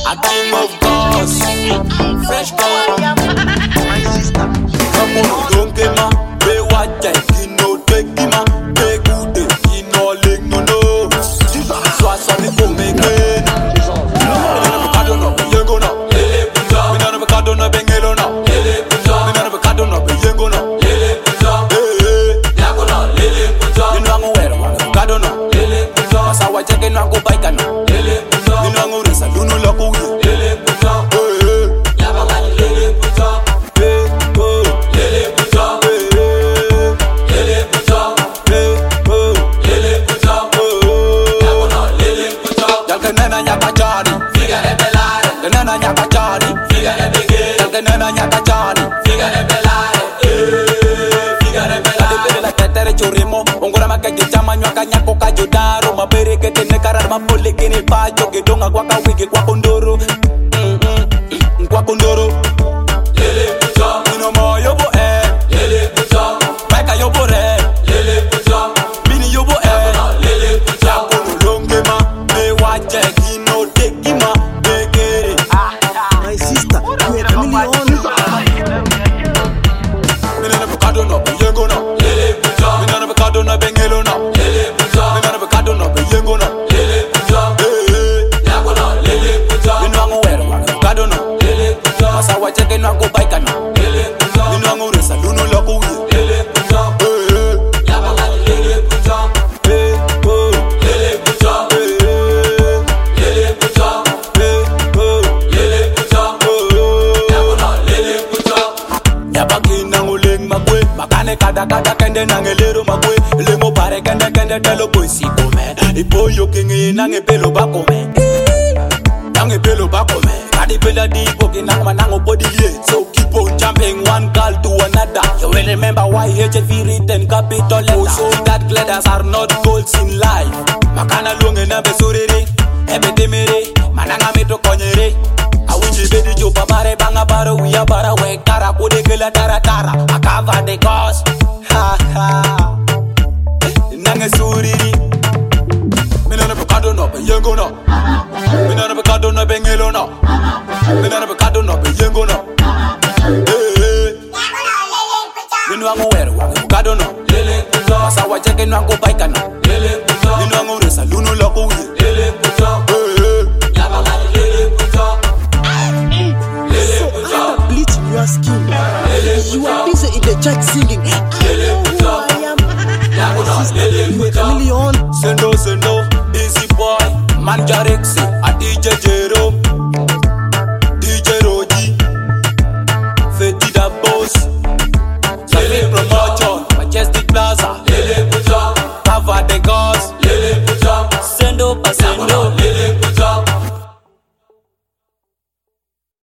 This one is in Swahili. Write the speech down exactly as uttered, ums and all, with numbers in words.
a king of gods, fresh gold. My sister, Come on, don't get ma, be what you know, take him ma, be good, you know, leg no no. So I saw the come again. I don't know, you go now. We don't have a card on a bengelo now. We don't have a card on a bengo now. You know I'm aware of it. Card on now. That's how I check it now. Go bike now. You know I'm aware of it. You know lock away. Mapole kini pacho kidonga kwa kawiki kwa kondoro kwa kondoro lele puta mino mo yobo eh lele puta baka yobo re lele puta mini yobo eh lele puta kono longe ma me waje kino tekima begere. my sister, you are million. Mina na bukado no yengo no lele puta mina na bukado no bengelo no lele puta mina na bukado no yengo no. Check no go bike now. You know I'm uresa, you know lock away. Makane kada kada kende nangelero magwe lemo pare kende kende telo boy si come ipo yo kingi nange pelo bakome nange pelo bakome kadi pela di poki nang manango body lie so keep on jumping one girl to another. You will remember why H F written capital letter. So that glitters are not goals in life. Makana lunge na besuriri ebe temere mananga meto konyere awinji bedi jo babare banga baro we abara we kara kode kela tara tara akava de ghost ha ha nange suriri mina na bukado no yengo no mina na bukado no bengelo no mina na bukado no yengo no eh mina wangu weru bukado no lele puta asa wacheke no go bike no lele puta mina wangu resa luno loko we lele puta eh lele puta lele puta Bleach your skin. You are busy in the church singing. I know who I am. My sister, you are a million. Sendo sendo easy boy Manjarexi a D J Jerome D J Roji Fetty the boss Safi promotion Majestic Plaza Lele puta Cover the gods Lele puta Sendo pa sendo